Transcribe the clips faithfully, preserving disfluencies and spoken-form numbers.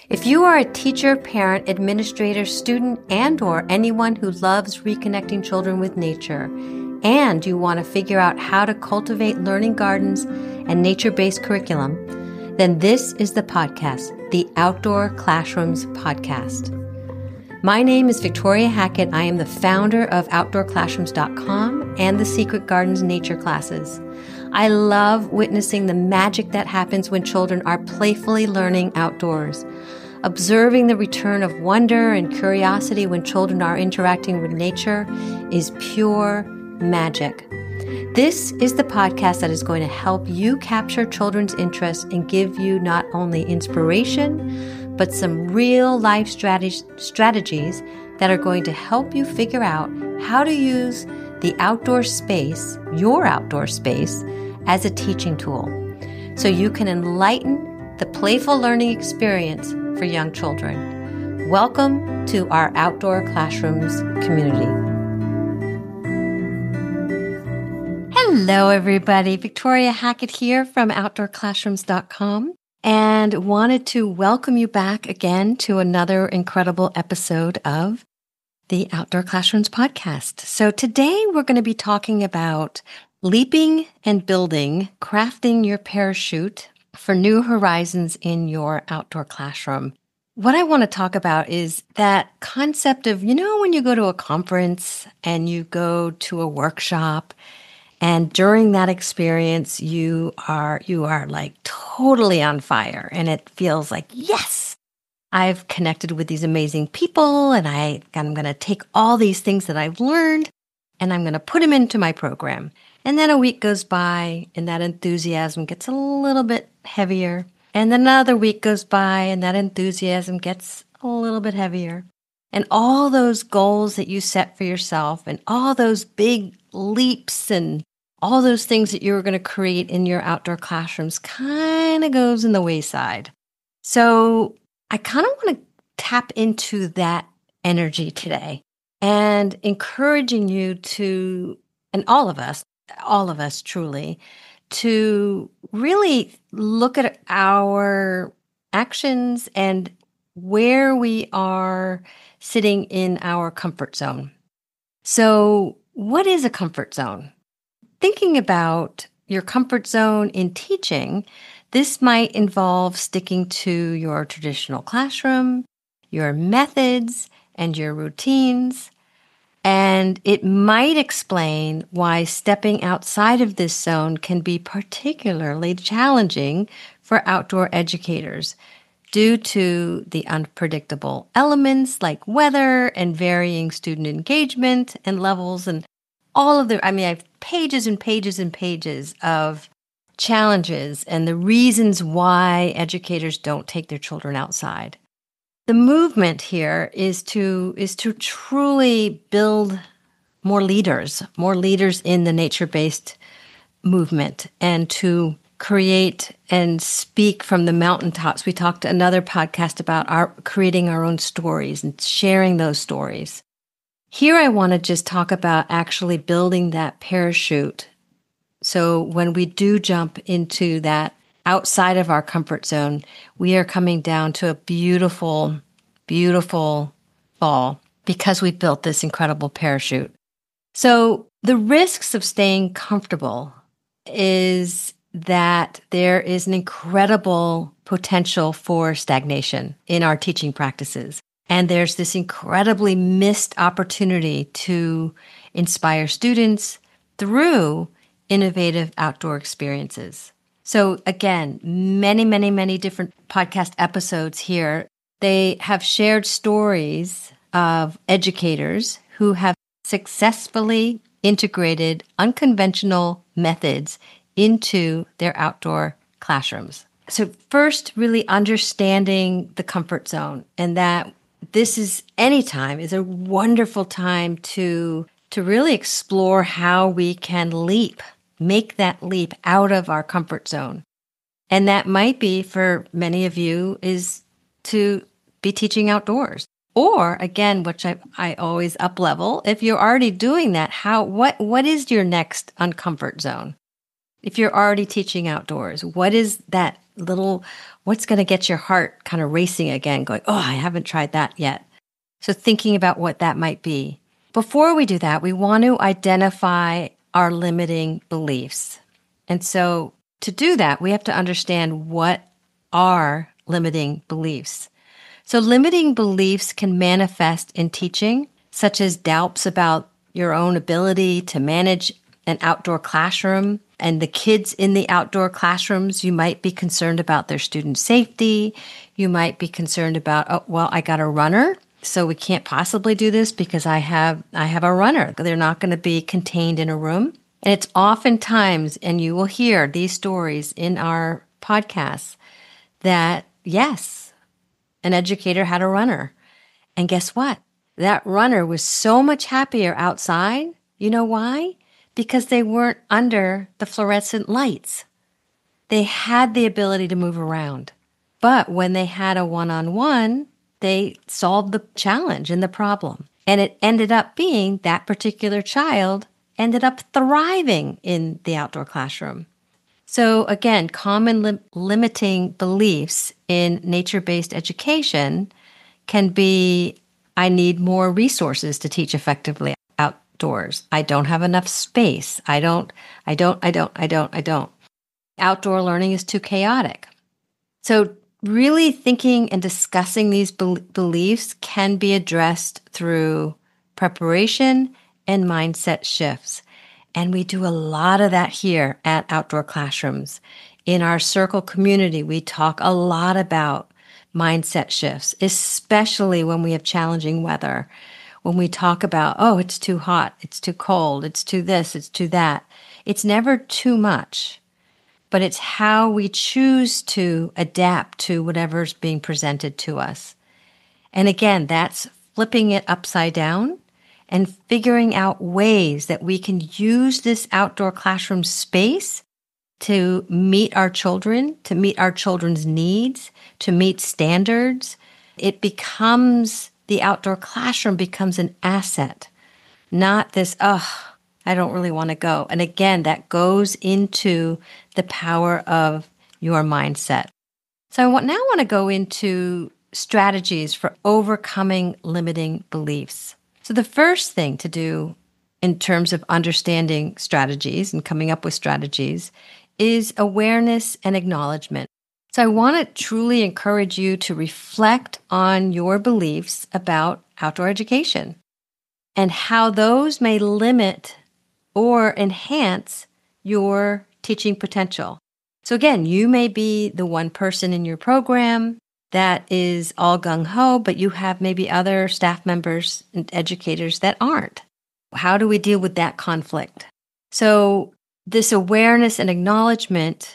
If you are a teacher, parent, administrator, student, and or anyone who loves reconnecting children with nature, and you want to figure out how to cultivate learning gardens and nature-based curriculum, then this is the podcast, the Outdoor Classrooms Podcast. My name is Victoria Hackett. I am the founder of outdoor classrooms dot com and the Secret Gardens Nature Classes. I love witnessing the magic that happens when children are playfully learning outdoors. Observing the return of wonder and curiosity when children are interacting with nature is pure magic. This is the podcast that is going to help you capture children's interest and give you not only inspiration, but some real life strategies, strategies that are going to help you figure out how to use the outdoor space, your outdoor space, as a teaching tool, so you can enlighten the playful learning experience for young children. Welcome to our Outdoor Classrooms community. Hello, everybody. Victoria Hackett here from outdoor classrooms dot com, and wanted to welcome you back again to another incredible episode of the Outdoor Classrooms Podcast. So today we're going to be talking about leaping and building, crafting your parachute for new horizons in your outdoor classroom. What I want to talk about is that concept of, you know, when you go to a conference and you go to a workshop, and during that experience, you are you are like totally on fire, and it feels like, yes, I've connected with these amazing people, and I, I'm going to take all these things that I've learned, and I'm going to put them into my program. And then a week goes by, and that enthusiasm gets a little bit heavier. And then another week goes by, and that enthusiasm gets a little bit heavier. And all those goals that you set for yourself, and all those big leaps, and all those things that you're going to create in your outdoor classrooms kind of goes in the wayside. So I kind of want to tap into that energy today and encouraging you to, and all of us, all of us truly, to really look at our actions and where we are sitting in our comfort zone. So what is a comfort zone? Thinking about your comfort zone in teaching, this might involve sticking to your traditional classroom, your methods, and your routines. And it might explain why stepping outside of this zone can be particularly challenging for outdoor educators due to the unpredictable elements like weather and varying student engagement and levels and all of the, I mean, I have pages and pages and pages of challenges and the reasons why educators don't take their children outside. The movement here is to is to truly build more leaders, more leaders in the nature-based movement, and to create and speak from the mountaintops. We talked another podcast about our creating our own stories and sharing those stories. Here I want to just talk about actually building that parachute. So when we do jump into that outside of our comfort zone, we are coming down to a beautiful, beautiful fall because we built this incredible parachute. So the risks of staying comfortable is that there is an incredible potential for stagnation in our teaching practices. And there's this incredibly missed opportunity to inspire students through innovative outdoor experiences. So again, many, many, many different podcast episodes here. They have shared stories of educators who have successfully integrated unconventional methods into their outdoor classrooms. So first, really understanding the comfort zone, and that this is any time is a wonderful time to, to really explore how we can leap make that leap out of our comfort zone. And that might be, for many of you, is to be teaching outdoors. Or again, which I, I always up level, if you're already doing that, how what what is your next uncomfort zone? If you're already teaching outdoors, what is that little, what's going to get your heart kind of racing again, going, oh, I haven't tried that yet. So thinking about what that might be. Before we do that, we want to identify our limiting beliefs. And so to do that, we have to understand what are limiting beliefs. So limiting beliefs can manifest in teaching, such as doubts about your own ability to manage an outdoor classroom. And the kids in the outdoor classrooms, you might be concerned about their student safety. You might be concerned about, oh, well, I got a runner, so we can't possibly do this because I have I have a runner. They're not going to be contained in a room. And it's oftentimes, and you will hear these stories in our podcasts, that yes, an educator had a runner. And guess what? That runner was so much happier outside. You know why? Because they weren't under the fluorescent lights. They had the ability to move around. But when they had a one-on-one, they solved the challenge and the problem. And it ended up being that particular child ended up thriving in the outdoor classroom. So again, common lim- limiting beliefs in nature-based education can be, I need more resources to teach effectively outdoors. I don't have enough space. I don't, I don't, I don't, I don't, I don't. Outdoor learning is too chaotic. So really thinking and discussing these be- beliefs can be addressed through preparation and mindset shifts. And we do a lot of that here at Outdoor Classrooms. In our circle community, we talk a lot about mindset shifts, especially when we have challenging weather. When we talk about, oh, it's too hot, it's too cold, it's too this, it's too that. It's never too much, but it's how we choose to adapt to whatever's being presented to us. And again, that's flipping it upside down and figuring out ways that we can use this outdoor classroom space to meet our children, to meet our children's needs, to meet standards. It becomes, the outdoor classroom becomes an asset, not this, oh, I don't really want to go. And again, that goes into the power of your mindset. So I want, now want to go into strategies for overcoming limiting beliefs. So the first thing to do in terms of understanding strategies and coming up with strategies is awareness and acknowledgement. So I want to truly encourage you to reflect on your beliefs about outdoor education and how those may limit or enhance your teaching potential. So again, you may be the one person in your program that is all gung-ho, but you have maybe other staff members and educators that aren't. How do we deal with that conflict? So this awareness and acknowledgement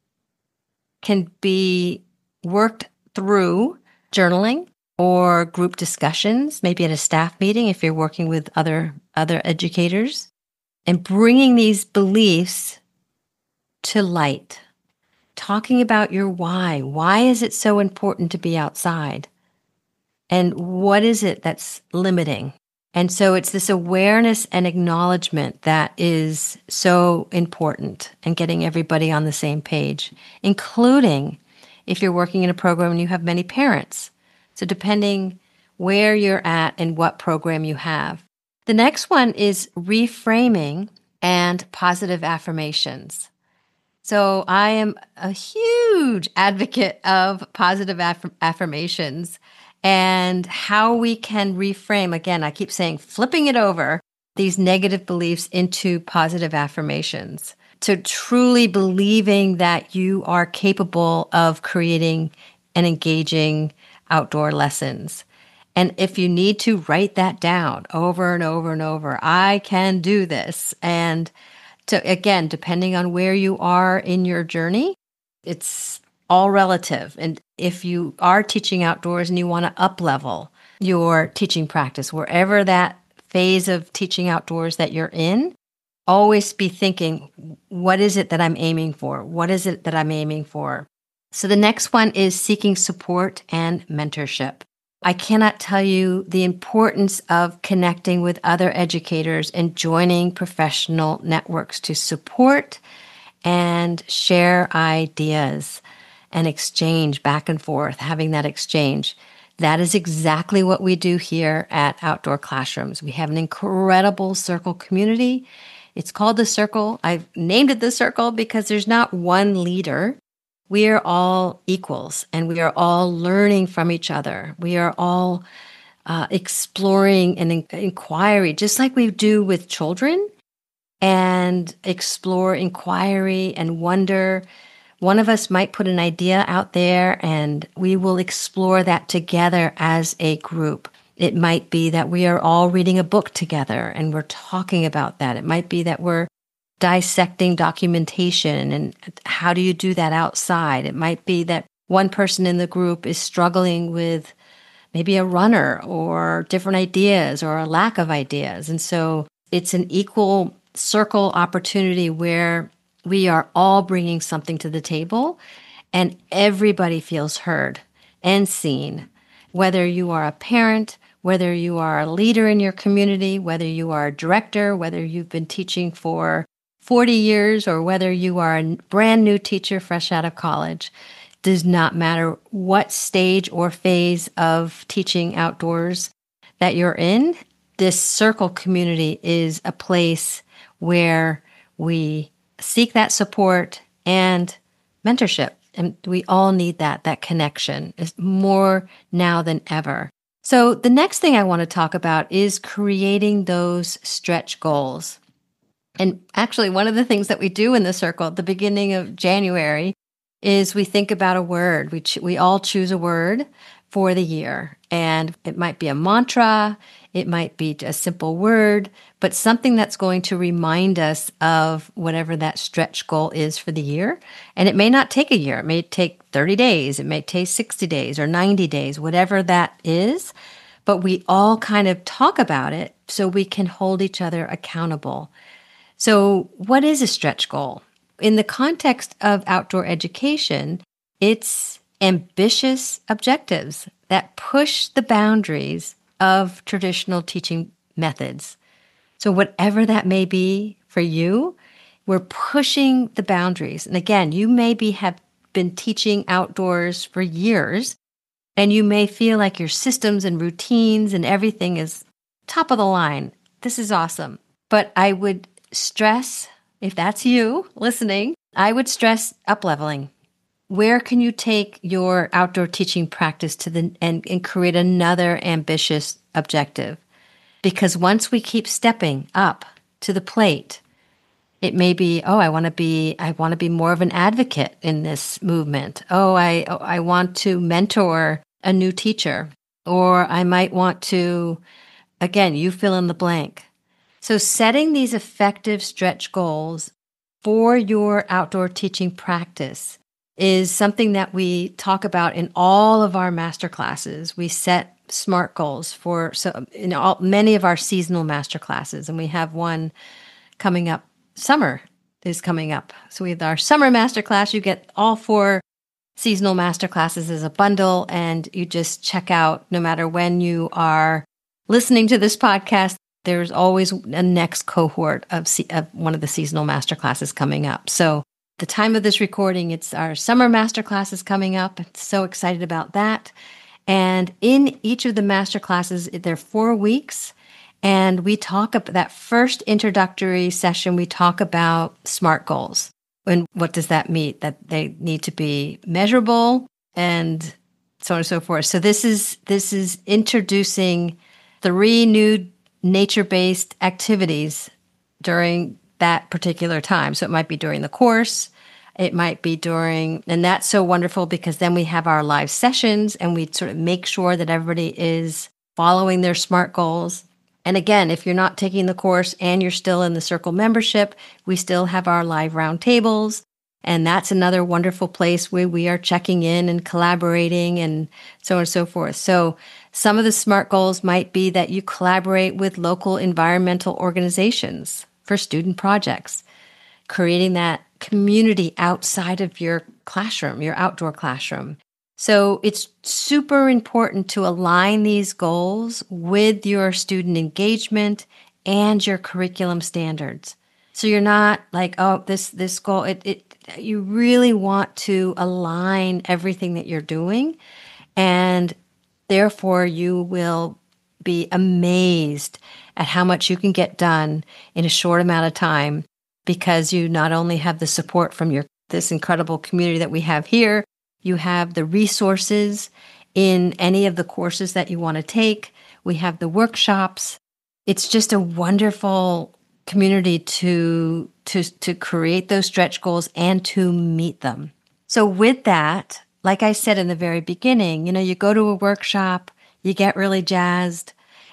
can be worked through journaling or group discussions, maybe at a staff meeting if you're working with other, other educators, and bringing these beliefs to light. Talking about your why. Why is it so important to be outside? And what is it that's limiting? And so it's this awareness and acknowledgement that is so important and getting everybody on the same page, including if you're working in a program and you have many parents. So depending where you're at and what program you have. The next one is reframing and positive affirmations. So I am a huge advocate of positive aff- affirmations and how we can reframe. Again, I keep saying flipping it over, these negative beliefs into positive affirmations. To truly believing that you are capable of creating and engaging outdoor lessons. And if you need to, write that down over and over and over. I can do this. And So again, depending on where you are in your journey, it's all relative. And if you are teaching outdoors and you want to up-level your teaching practice, wherever that phase of teaching outdoors that you're in, always be thinking, what is it that I'm aiming for? What is it that I'm aiming for? So the next one is seeking support and mentorship. I cannot tell you the importance of connecting with other educators and joining professional networks to support and share ideas and exchange back and forth, having that exchange. That is exactly what we do here at Outdoor Classrooms. We have an incredible circle community. It's called the Circle. I've named it the Circle because there's not one leader. We are all equals and we are all learning from each other. We are all uh, exploring and in- inquiry, just like we do with children, and explore inquiry and wonder. One of us might put an idea out there and we will explore that together as a group. It might be that we are all reading a book together and we're talking about that. It might be that we're dissecting documentation and how do you do that outside? It might be that one person in the group is struggling with maybe a runner or different ideas or a lack of ideas. And so it's an equal circle opportunity where we are all bringing something to the table and everybody feels heard and seen. Whether you are a parent, whether you are a leader in your community, whether you are a director, whether you've been teaching for forty years, or whether you are a brand new teacher fresh out of college, does not matter what stage or phase of teaching outdoors that you're in. This circle community is a place where we seek that support and mentorship. And we all need that. That connection is more now than ever. So the next thing I want to talk about is creating those stretch goals. And actually, one of the things that we do in the circle at the beginning of January is we think about a word. We ch- we all choose a word for the year. And it might be a mantra, it might be a simple word, but something that's going to remind us of whatever that stretch goal is for the year. And it may not take a year. It may take thirty days. It may take sixty days or ninety days, whatever that is. But we all kind of talk about it so we can hold each other accountable. So what is a stretch goal? In the context of outdoor education, it's ambitious objectives that push the boundaries of traditional teaching methods. So whatever that may be for you, we're pushing the boundaries. And again, you maybe have been teaching outdoors for years, and you may feel like your systems and routines and everything is top of the line. This is awesome. But I would stress, if that's you listening, I would stress up-leveling. Where can you take your outdoor teaching practice to the and, and create another ambitious objective? Because once we keep stepping up to the plate, it may be, oh, I want to be, I want to be more of an advocate in this movement. Oh, I, oh, I want to mentor a new teacher, or I might want to, again, you fill in the blank. So setting these effective stretch goals for your outdoor teaching practice is something that we talk about in all of our master classes. We set SMART goals for so in all, many of our seasonal master classes, and we have one coming up. Summer is coming up. So we have our summer master class. You get all four seasonal master classes as a bundle, and you just check out no matter when you are listening to this podcast. There's always a next cohort of, se- of one of the seasonal master classes coming up. So the time of this recording, it's our summer master classes coming up. I'm so excited about that. And in each of the master classes, they're four weeks. And we talk about that first introductory session, we talk about SMART goals. And what does that mean? That they need to be measurable and so on and so forth. So this is this is introducing three new nature-based activities during that particular time. So it might be during the course, it might be during, and that's so wonderful because then we have our live sessions and we sort of make sure that everybody is following their SMART goals. And again, if you're not taking the course and you're still in the Circle membership, we still have our live roundtables. And that's another wonderful place where we are checking in and collaborating and so on and so forth. So some of the SMART goals might be that you collaborate with local environmental organizations for student projects, creating that community outside of your classroom, your outdoor classroom. So it's super important to align these goals with your student engagement and your curriculum standards. So you're not like, oh, this this goal, it, it you really want to align everything that you're doing, and therefore you will be amazed at how much you can get done in a short amount of time, because you not only have the support from your this incredible community that we have here, you have the resources in any of the courses that you want to take. We have the workshops. It's just a wonderful community to to to create those stretch goals and to meet them. So with that, like I said in the very beginning, you know, you go to a workshop, you get really jazzed,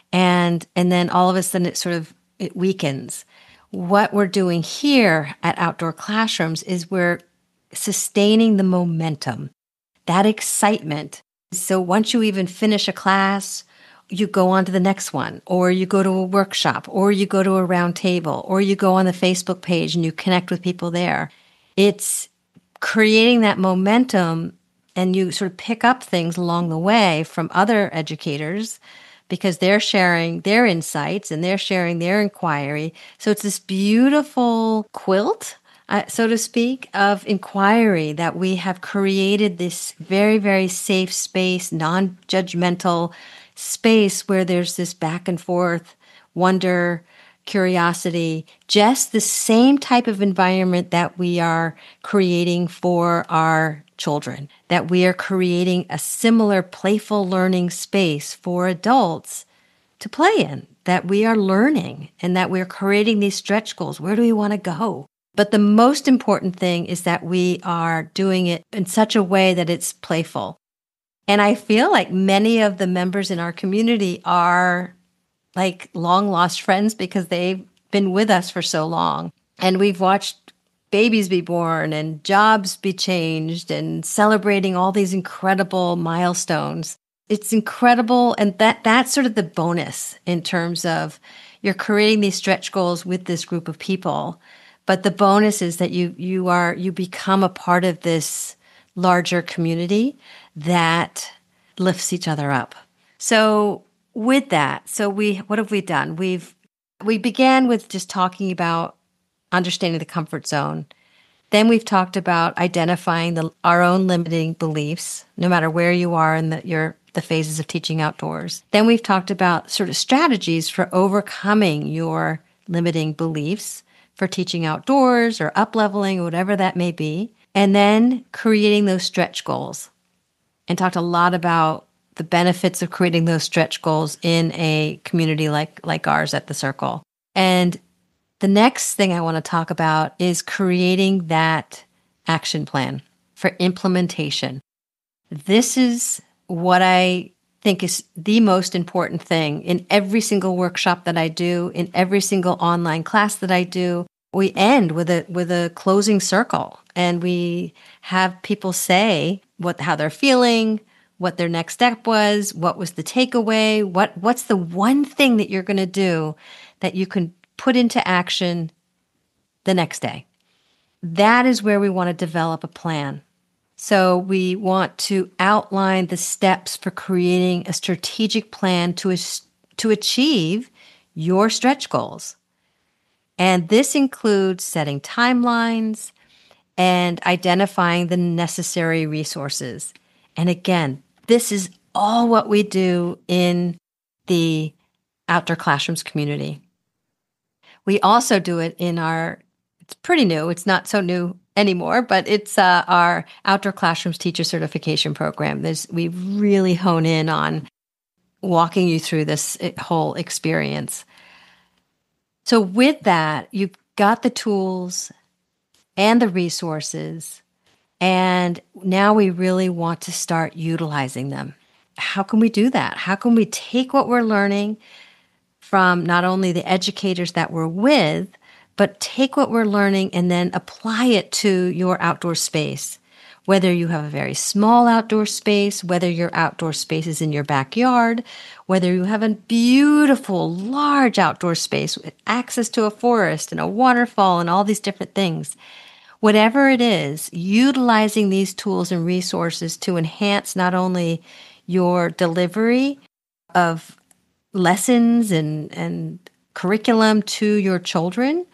and and then all of a sudden it sort of it weakens. What we're doing here at Outdoor Classrooms is we're sustaining the momentum, that excitement. So once you even finish a class, you go on to the next one, or you go to a workshop, or you go to a round table, or you go on the Facebook page and you connect with people there. It's creating that momentum, and you sort of pick up things along the way from other educators because they're sharing their insights and they're sharing their inquiry. So it's this beautiful quilt, uh, so to speak, of inquiry that we have created, this very, very safe space, non-judgmental space where there's this back and forth, wonder, curiosity, just the same type of environment that we are creating for our children, that we are creating a similar playful learning space for adults to play in, that we are learning and that we're creating these stretch goals. Where do we want to go? But the most important thing is that we are doing it in such a way that it's playful. And I feel like many of the members in our community are like long lost friends because they've been with us for so long. And we've watched babies be born and jobs be changed and celebrating all these incredible milestones. It's incredible. And that that's sort of the bonus in terms of you're creating these stretch goals with this group of people. But the bonus is that you you are you become a part of this larger community that lifts each other up. So with that, so we what have we done? We've we began with just talking about understanding the comfort zone. Then we've talked about identifying the, our own limiting beliefs, no matter where you are in the, your the phases of teaching outdoors. Then we've talked about sort of strategies for overcoming your limiting beliefs for teaching outdoors or up-leveling or whatever that may be. And then creating those stretch goals, and talked a lot about the benefits of creating those stretch goals in a community like, like ours at the Circle. And the next thing I want to talk about is creating that action plan for implementation. This is what I think is the most important thing in every single workshop that I do, in every single online class that I do. We end with a with a closing circle, and we have people say what how they're feeling, what their next step was, what was the takeaway, what what's the one thing that you're going to do that you can put into action the next day. That is where we want to develop a plan. So we want to outline the steps for creating a strategic plan to, to achieve your stretch goals. And this includes setting timelines and identifying the necessary resources. And again, this is all what we do in the Outdoor Classrooms community. We also do it in our, it's pretty new, it's not so new anymore, but it's uh, our Outdoor Classrooms Teacher Certification Program. There's, we really hone in on walking you through this whole experience. So with that, you've got the tools and the resources, and now we really want to start utilizing them. How can we do that? How can we take what we're learning from not only the educators that we're with, but take what we're learning and then apply it to your outdoor space? Whether you have a very small outdoor space, whether your outdoor space is in your backyard, whether you have a beautiful, large outdoor space with access to a forest and a waterfall and all these different things. Whatever it is, utilizing these tools and resources to enhance not only your delivery of lessons and, and curriculum to your children,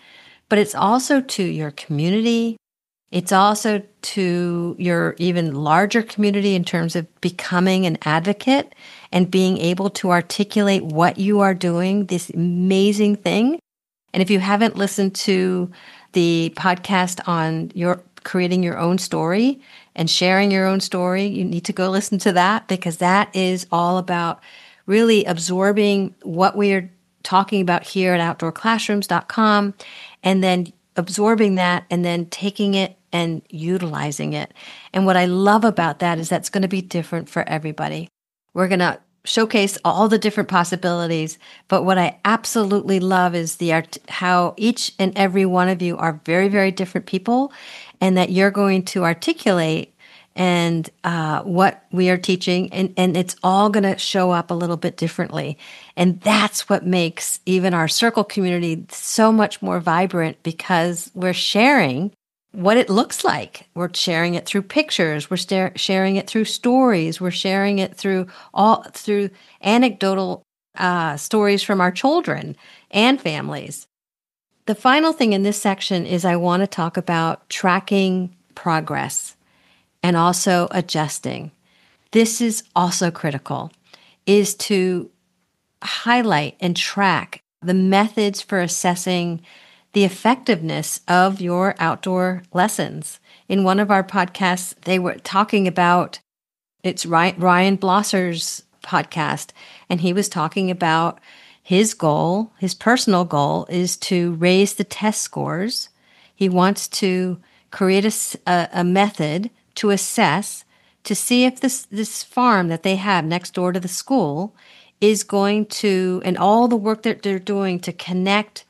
but it's also to your community. It's also to your even larger community in terms of becoming an advocate and being able to articulate what you are doing, this amazing thing. And if you haven't listened to the podcast on your creating your own story and sharing your own story, you need to go listen to that, because that is all about really absorbing what we are talking about here at outdoor classrooms dot com, and then absorbing that and then taking it and utilizing it. And what I love about that is that's going to be different for everybody. We're going to showcase all the different possibilities, but what I absolutely love is the art, how each and every one of you are very, very different people, and that you're going to articulate and uh, what we are teaching, and, and it's all going to show up a little bit differently. And that's what makes even our circle community so much more vibrant, because we're sharing what it looks like. We're sharing it through pictures. We're sta- sharing it through stories. We're sharing it through all through anecdotal uh, stories from our children and families. The final thing in this section is I want to talk about tracking progress and also adjusting. This is also critical, is to highlight and track the methods for assessing the effectiveness of your outdoor lessons. In one of our podcasts, they were talking about, it's Ryan Blosser's podcast, and he was talking about his goal, his personal goal is to raise the test scores. He wants to create a, a, a method to assess, to see if this, this farm that they have next door to the school is going to, and all the work that they're doing to connect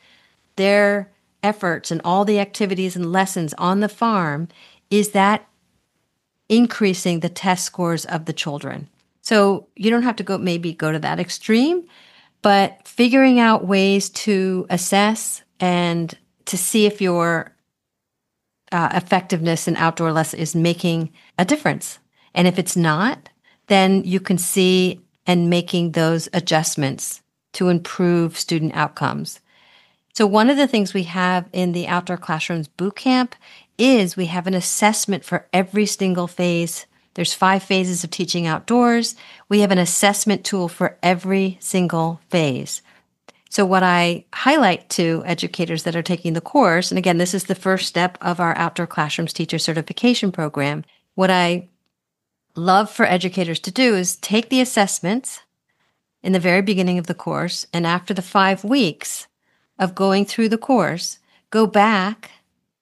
their efforts and all the activities and lessons on the farm, is that increasing the test scores of the children. So you don't have to go maybe go to that extreme, but figuring out ways to assess and to see if your uh, effectiveness in outdoor lesson is making a difference. And if it's not, then you can see and making those adjustments to improve student outcomes. So one of the things we have in the Outdoor Classrooms Bootcamp is we have an assessment for every single phase. There's five phases of teaching outdoors. We have an assessment tool for every single phase. So what I highlight to educators that are taking the course, and again, this is the first step of our Outdoor Classrooms Teacher Certification Program, what I love for educators to do is take the assessments in the very beginning of the course, and after the five weeks of going through the course, go back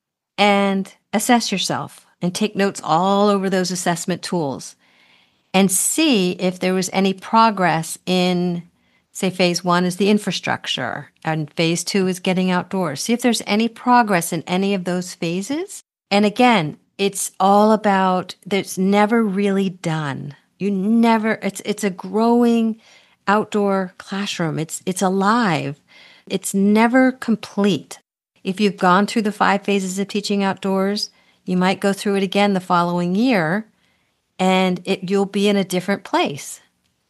and assess yourself and take notes all over those assessment tools and see if there was any progress in, say, phase one is the infrastructure and phase two is getting outdoors. See if there's any progress in any of those phases. And again, it's all about, it's never really done. You never, it's it's a growing outdoor classroom. It's it's alive. It's never complete. If you've gone through the five phases of teaching outdoors, you might go through it again the following year, and it, you'll be in a different place.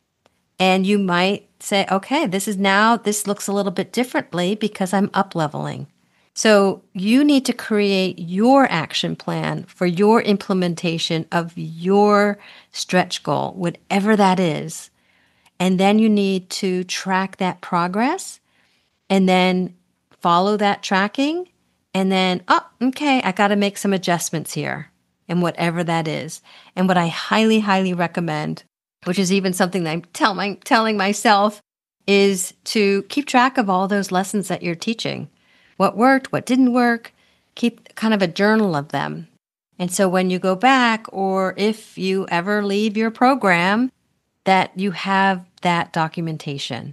And you might say, okay, this is now, this looks a little bit differently because I'm up-leveling. So you need to create your action plan for your implementation of your stretch goal, whatever that is. And then you need to track that progress and then follow that tracking. And then, oh, okay, I got to make some adjustments here and whatever that is. And what I highly, highly recommend, which is even something that I'm tell my, telling myself, is to keep track of all those lessons that you're teaching. What worked, what didn't work, keep kind of a journal of them. And so when you go back, or if you ever leave your program, that you have that documentation.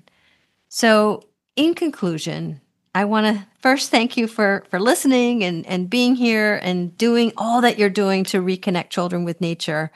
So in conclusion, I want to first thank you for, for listening and, and being here and doing all that you're doing to reconnect children with nature.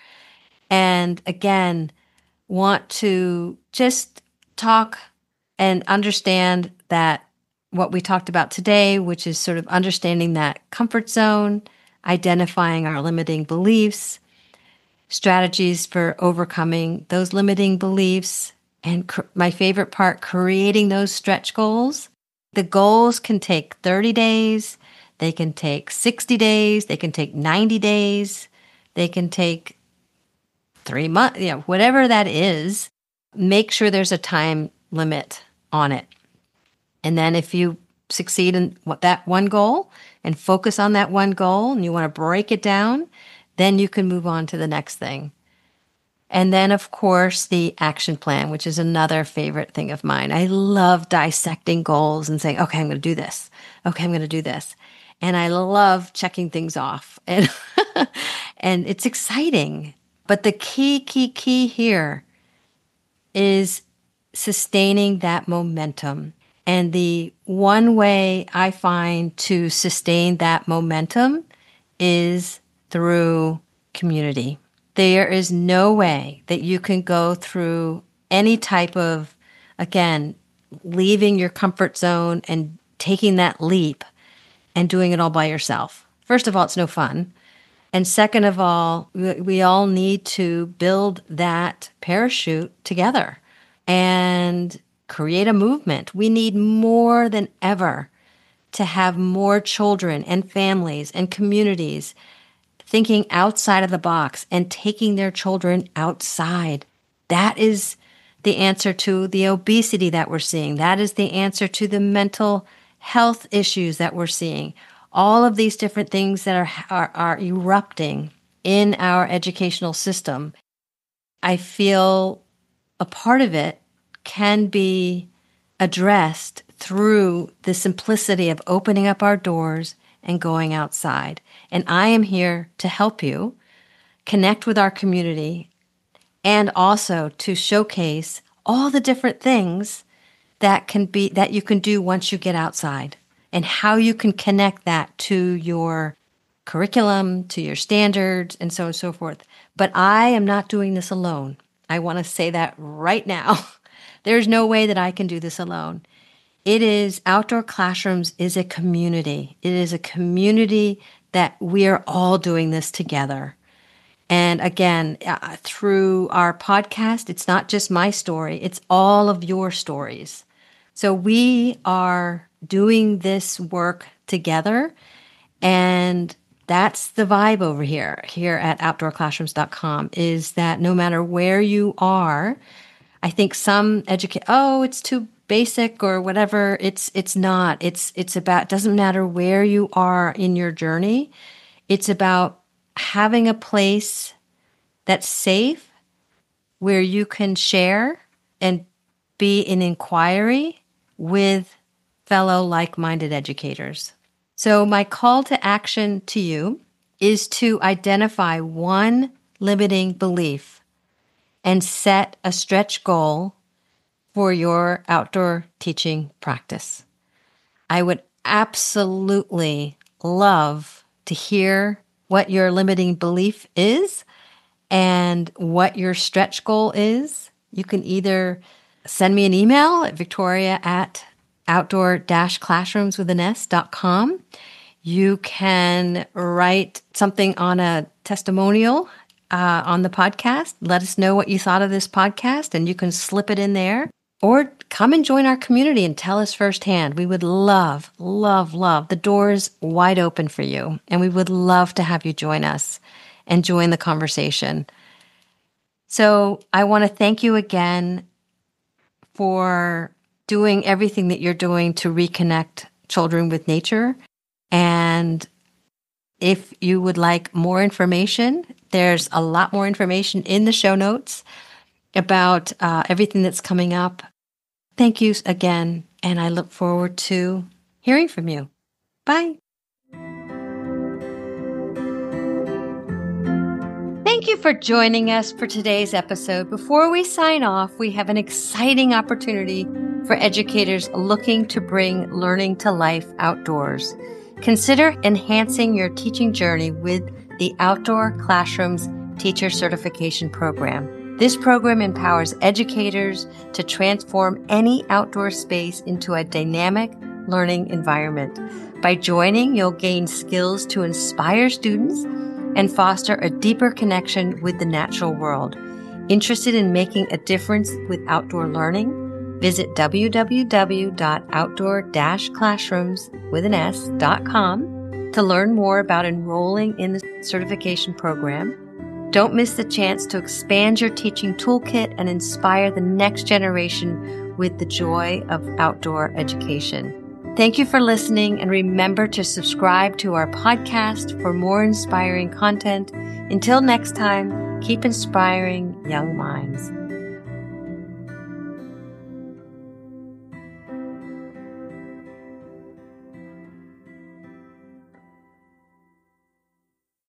And again, want to just talk and understand that what we talked about today, which is sort of understanding that comfort zone, identifying our limiting beliefs, strategies for overcoming those limiting beliefs, and cr- my favorite part, creating those stretch goals. The goals can take thirty days, They can take sixty days. They can take ninety days. They can take three months, you know, whatever that is. Make sure there's a time limit on it. And then if you succeed in what that one goal and focus on that one goal and you want to break it down, then you can move on to the next thing. And then, of course, the action plan, which is another favorite thing of mine. I love dissecting goals and saying, okay, I'm going to do this. Okay, I'm going to do this. And I love checking things off. And, and it's exciting. But the key, key, key here is sustaining that momentum. And the one way I find to sustain that momentum is through community. There is no way that you can go through any type of, again, leaving your comfort zone and taking that leap and doing it all by yourself. First of all, it's no fun. And second of all, we all need to build that parachute together and create a movement. We need more than ever to have more children and families and communities thinking outside of the box and taking their children outside. That is the answer to the obesity that we're seeing. That is the answer to the mental health issues that we're seeing. All of these different things that are, are, are erupting in our educational system. I feel a part of it can be addressed through the simplicity of opening up our doors and going outside. And I am here to help you connect with our community and also to showcase all the different things that can be that you can do once you get outside and how you can connect that to your curriculum, to your standards, and so on and so forth. But I am not doing this alone. I want to say that right now. There's no way that I can do this alone. It is, Outdoor Classrooms is a community. It is a community that we are all doing this together. And again, uh, through our podcast, it's not just my story, it's all of your stories. So we are doing this work together, and that's the vibe over here, here at outdoor classrooms dot com, is that no matter where you are, I think some educate, oh, it's too basic or whatever. It's it's not. It's it's about, it doesn't matter where you are in your journey. It's about having a place that's safe where you can share and be in inquiry with fellow like-minded educators. So my call to action to you is to identify one limiting belief and set a stretch goal for your outdoor teaching practice. I would absolutely love to hear what your limiting belief is and what your stretch goal is. You can either send me an email at victoria at outdoor classrooms with an S dot com. You can write something on a testimonial uh, on the podcast. Let us know what you thought of this podcast, and you can slip it in there. Or come and join our community and tell us firsthand. We would love, love, love. The door is wide open for you, and we would love to have you join us and join the conversation. So I want to thank you again for doing everything that you're doing to reconnect children with nature. And if you would like more information, there's a lot more information in the show notes about uh, everything that's coming up. Thank you again, and I look forward to hearing from you. Bye. Thank you for joining us for today's episode. Before we sign off, we have an exciting opportunity for educators looking to bring learning to life outdoors. Consider enhancing your teaching journey with the Outdoor Classrooms Teacher Certification Program. This program empowers educators to transform any outdoor space into a dynamic learning environment. By joining, you'll gain skills to inspire students and foster a deeper connection with the natural world. Interested in making a difference with outdoor learning? Visit w w w dot outdoor classrooms with an S dot com To learn more about enrolling in the certification program, don't miss the chance to expand your teaching toolkit and inspire the next generation with the joy of outdoor education. Thank you for listening, and remember to subscribe to our podcast for more inspiring content. Until next time, keep inspiring young minds.